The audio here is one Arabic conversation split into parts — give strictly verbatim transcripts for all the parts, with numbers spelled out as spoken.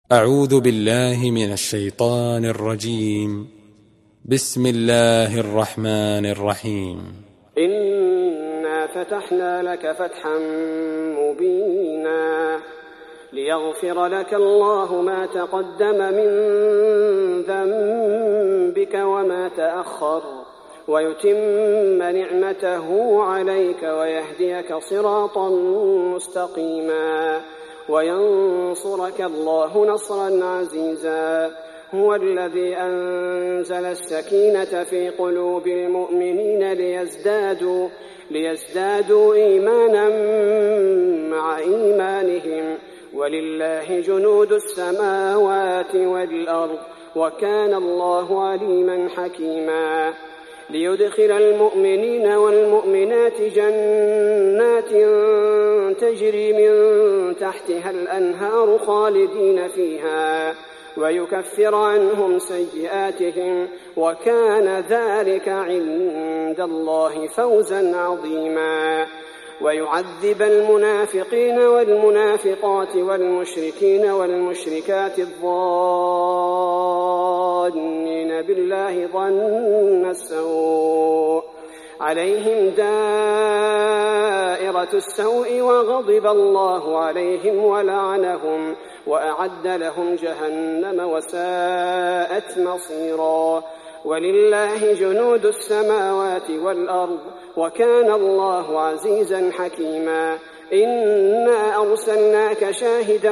أعوذ بالله من الشيطان الرجيم. بسم الله الرحمن الرحيم. إنا فتحنا لك فتحا مبينا ليغفر لك الله ما تقدم من ذنبك وما تأخر ويتم نعمته عليك ويهديك صراطا مستقيما وينصرك الله نصرا عزيزا. هو الذي أنزل السكينة في قلوب المؤمنين ليزدادوا, ليزدادوا إيمانا مع إيمانهم ولله جنود السماوات والأرض وكان الله عليما حكيما. ليدخل المؤمنين والمؤمنات جنات تجري من تحتها الأنهار خالدين فيها ويكفر عنهم سيئاتهم وكان ذلك عند الله فوزا عظيما. ويعذب المنافقين والمنافقات والمشركين والمشركات الظانين بالله ظن السوء عليهم دائرة السوء وغضب الله عليهم ولعنهم وأعد لهم جهنم وساءت مصيرا. ولله جنود السماوات والأرض وكان الله عزيزا حكيما. إنا أرسلناك شاهدا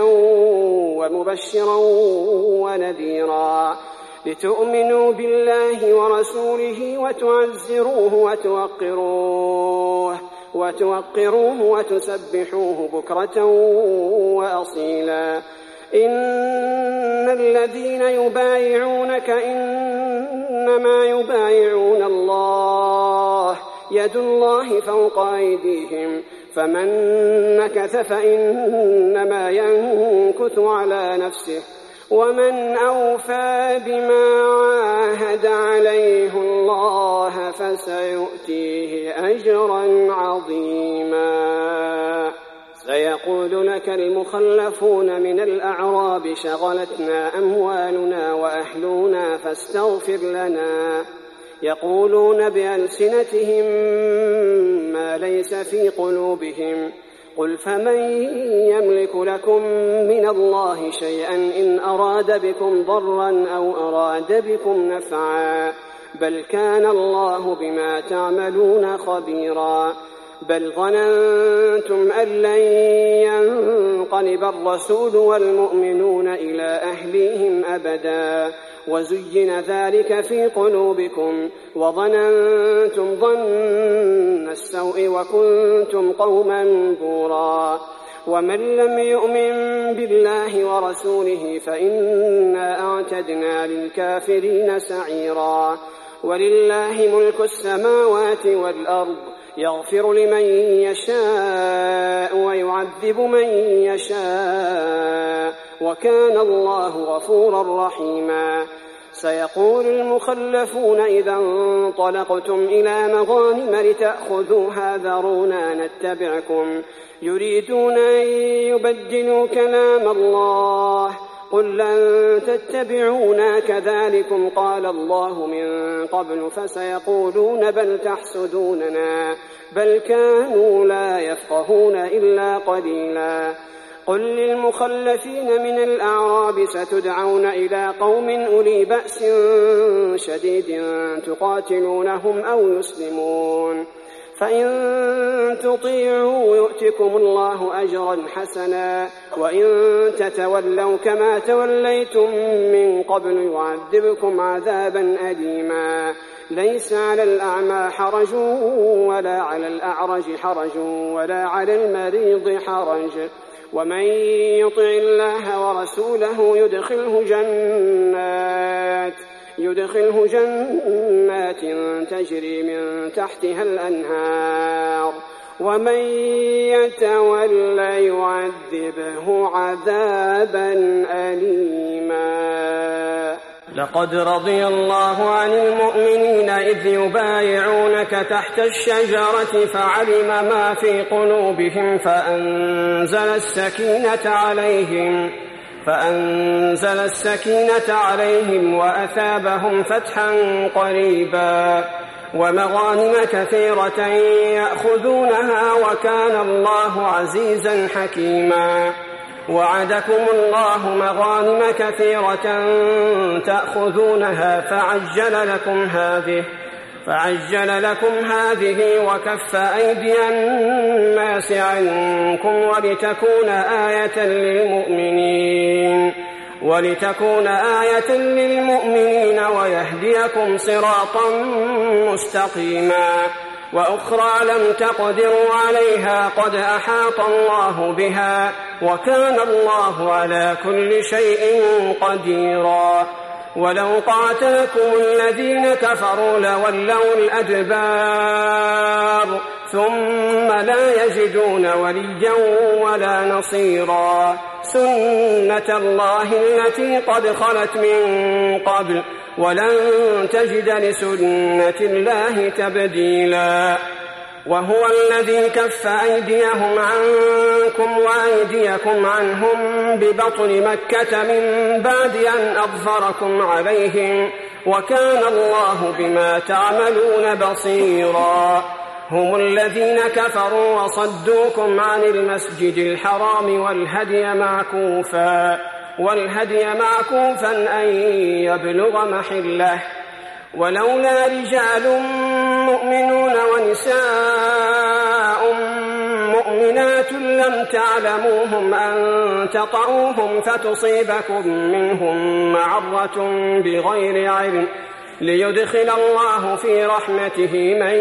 ومبشرا ونذيرا لتؤمنوا بالله ورسوله وتعزروه وتوقروه, وتوقروه وتسبحوه بكرة وأصيلا. إن الذين يبايعونك إنما يبايعون الله يد الله فوق أيديهم فمن نكث فإنما ينكث على نفسه ومن أوفى بما عاهد عليه الله فسيؤتيه أجرا عظيما. سيقول لك المخلفون من الأعراب شغلتنا أموالنا وأهلنا فاستغفر لنا. يقولون بألسنتهم ما ليس في قلوبهم قل فمن يملك لكم من الله شيئا إن أراد بكم ضرا أو أراد بكم نفعا بل كان الله بما تعملون خبيرا. بل ظننتم أن لن ينقلب الرسول والمؤمنون إلى أهليهم أبدا وزين ذلك في قلوبكم وظننتم ظن السوء وكنتم قوما بورا. ومن لم يؤمن بالله ورسوله فإنا أعتدنا للكافرين سعيرا. ولله ملك السماوات والأرض يغفر لمن يشاء ويعذب من يشاء وكان الله غفورا رحيما. سيقول المخلفون إذا انطلقتم إلى مغانم لتأخذوها ذرونا نتبعكم يريدون أن يبدلوا كلام الله قل لن تتبعونا كذلكم قال الله من قبل فسيقولون بل تحسدوننا بل كانوا لا يفقهون إلا قليلا. قل للمخلفين من الأعراب ستدعون إلى قوم أولي بأس شديد تقاتلونهم أو يسلمون فإن تطيعوا يؤتكم الله أجرا حسنا وإن تتولوا كما توليتم من قبل يعذبكم عذابا أليما. ليس على الأعمى حرج ولا على الأعرج حرج ولا على المريض حرج ومن يطع الله ورسوله يدخله جنات يدخله جنات تجري من تحتها الأنهار ومن يتول يعذبه عذابا أليما. لقد رضي الله عن المؤمنين إذ يبايعونك تحت الشجرة فعلم ما في قلوبهم فأنزل السكينة عليهم فأنزل السكينة عليهم وأثابهم فتحا قريبا ومغانم كثيرة يأخذونها وكان الله عزيزا حكيما. وعدكم الله مغانم كثيرة تأخذونها فعجل لكم هذه فعجل لكم هذه وكف أيدي الناس عنكم ولتكون آية للمؤمنين ولتكون آية للمؤمنين ويهديكم صراطا مستقيما. وأخرى لم تقدروا عليها قد أحاط الله بها وكان الله على كل شيء قديرا. ولو قاتلكم الذين كفروا لولوا الأدبار ثم لا يجدون وليا ولا نصيرا. سنة الله التي قد خلت من قبل ولن تجد لسنة الله تبديلا. وهو الذي كف أيديهم عنكم وأيديكم عنهم ببطن مكة من بعد أن أظفركم عليهم وكان الله بما تعملون بصيرا. هم الذين كفروا وصدوكم عن المسجد الحرام والهدي معكوفا والهدي معكوفا أن يبلغ محله ولولا رجال مؤمنون ونساء مؤمنات لم تعلموهم أن تطعوهم فتصيبكم منهم معرة بغير علم ليدخل الله في رحمته من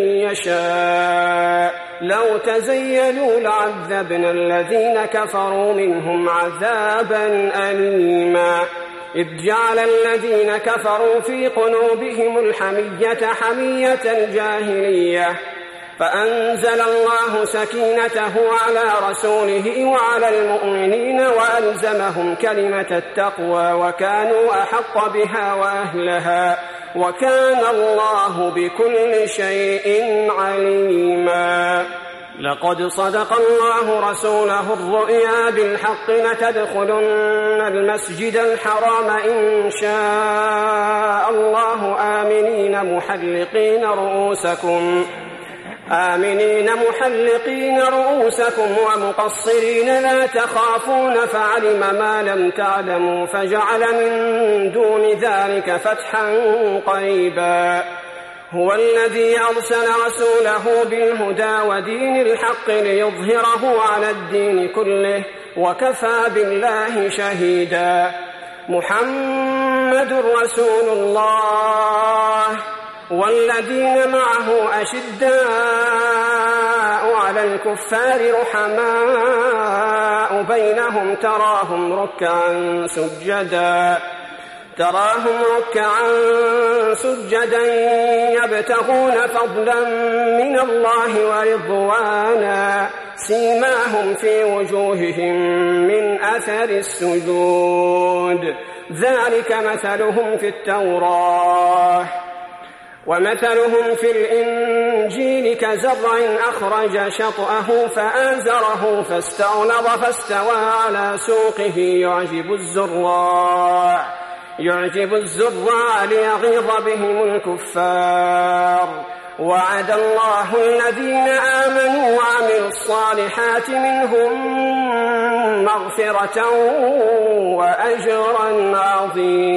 يشاء. لو تزيلوا لعذبنا الذين كفروا منهم عذابا أليما. إذ جعل الذين كفروا في قلوبهم الحمية حمية الجاهلية فأنزل الله سكينته على رسوله وعلى المؤمنين وألزمهم كلمة التقوى وكانوا أحق بها وأهلها وكان الله بكل شيء عليما. لقد صدق الله رسوله الرؤيا بالحق لتدخلن المسجد الحرام إن شاء الله آمنين محلقين رؤوسكم آمنين محلقين رؤوسكم ومقصرين لا تخافون فعلم ما لم تعلموا فجعل من دون ذلك فتحا قريبا. هو الذي أرسل رسوله بالهدى ودين الحق ليظهره على الدين كله وكفى بالله شهيدا. محمد رسول الله والذين معه أشداء على الكفار رحماء بينهم تراهم ركعا سجدا تراهم ركعا سجدا يبتغون فضلا من الله ورضوانا سيماهم في وجوههم من أثر السجود ذلك مثلهم في التوراة ومثلهم في الإنجيل كزرع أخرج شطأه فآزره فاستغلظ فاستوى على سوقه يعجب الزراع يعجب الزراع ليغيظ بهم الكفار. وعد الله الذين آمنوا وعملوا الصالحات منهم مغفرة وأجرا عظيما.